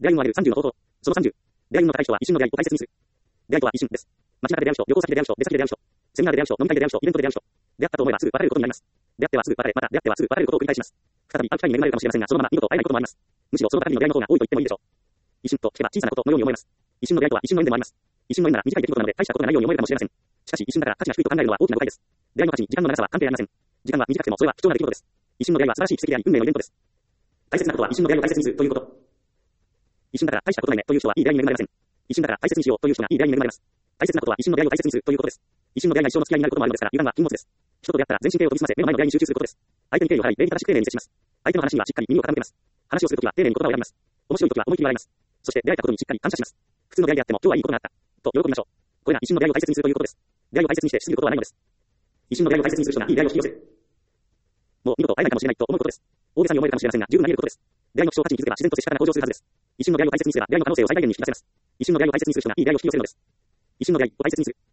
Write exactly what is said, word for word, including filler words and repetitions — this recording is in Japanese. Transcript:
出会いのあるさんじゅうの方法。そのさんじゅう。出会いの高い人は一瞬の出会いを大切にする。出会いとは一瞬です。街中で出会う人、旅行先で出会う人、出先で出会う人、セミナーで出会う人、飲み会で出会う人、イベントで出会う人。出会ったと思えばすぐ別れることになります。出会ってはすぐ別れ、また出会ってはすぐ別れることを繰り返します。再び会う機会に恵まれるかもしれませんが、そのまま二度と会えないこともあります。むしろその場限りの出会いの方が多いと言ってもいいでしょう。一瞬と聞けば小さなことのように思えます。一瞬の出会いとは一瞬の縁でもあります。一瞬の縁なら短い出来事なので大したことがないように思えるかもしれません。しかし一瞬だから価値が低いと考えるのは大きな誤解です。出会いの価値に時間の長さは関係ありません。時間は短くてもそれは貴重な出来事です。一瞬の出会いは素晴らしい奇跡であり運命のイベントです。大切なことは一瞬の出会いを大切にするということ。一瞬だから大したことないねという人はいい出会いに恵まれません。一瞬だから大切にしようという人がいい出会いに恵まれます。大切なことは一瞬の出会いを大切にするということです。一瞬の出会いが一生の付き合いになることもあるのですから、油断は禁物です。人と出会ったら全身形を研ぎ澄ませ、目の前の出会いに集中することです。相手に敬意を払い、礼儀正しく丁寧に接します。相手の話にはしっかり耳を傾けます。話をするときは丁寧に言葉を選びます。面白いときは思い切り笑います。そして出会えたことにしっかり感謝します。普通の出会いであっても今日はいいことがあったと喜びましょう。これが一瞬の出会いを大切にするということです。出会いを大切にして過ぎることはないのです。一瞬の出会いを大切にする人がいい出会いを引き寄せる。もう二度と会えないかもしれないと思うことです。大げさに思えるかもしれませんが、十分あり得ることです。出会いの希少価値に気づけば自然と接し方が向上するはずです。一瞬の出会いを大切にすれば出会いの可能性を最大限に引き出せます。一瞬の出会いを大切にする人がいい出会いを引き寄せるのです。一瞬の出会いを大切にする。